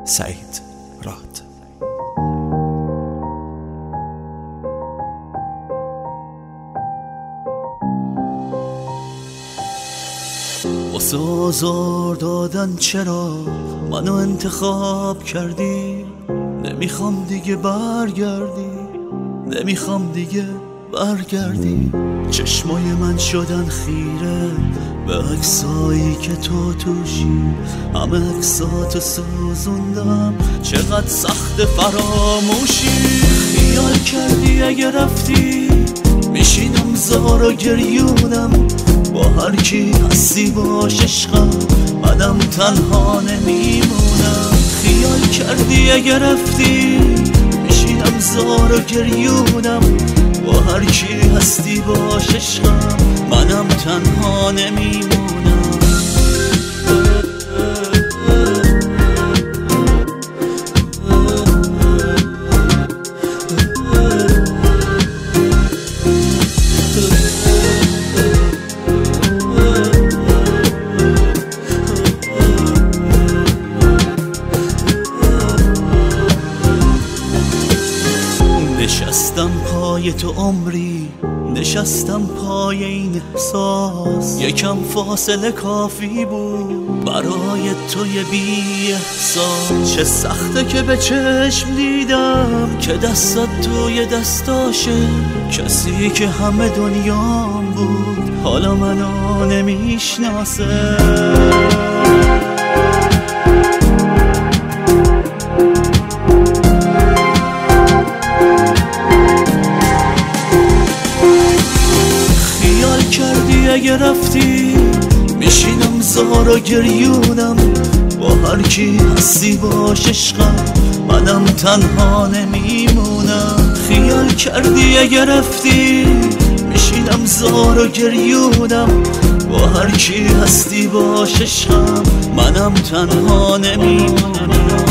سعید راد. واسه آزار دادن چرا منو انتخاب کردی؟ نمیخوام دیگه برگردی، نمیخوام دیگه برگردی. چشمای من شدن خیره به عکسایی که تو توشی، همه عکساتو سوزوندم، چقدر سخت فراموشی. خیال کردی اگه رفتی میشینم زار و گریونم، با هر کی هستی باش عشقم، منم تنها نمیمونم. خیال کردی اگه رفتی میشینم زار و گریونم، با هر کی هستی باش عشقم، منم تنها نمیمونم. نشستم پای تو عمری، نشستم پای این احساس، یکم فاصله کافی بود برای توی بی احساس. چه سخته که به چشم دیدم که دستت توی دستاشه، کسی که همه دنیام بود حالا منو نمیشناسه. اگه رفتی میشینم زار و گریونم، با هر کی هستی باش عشقم، منم تنها نمیمونم. خیال کردی اگه رفتی میشینم زار و گریونم، با هر کی هستی باش عشقم، منم تنها نمیمونم.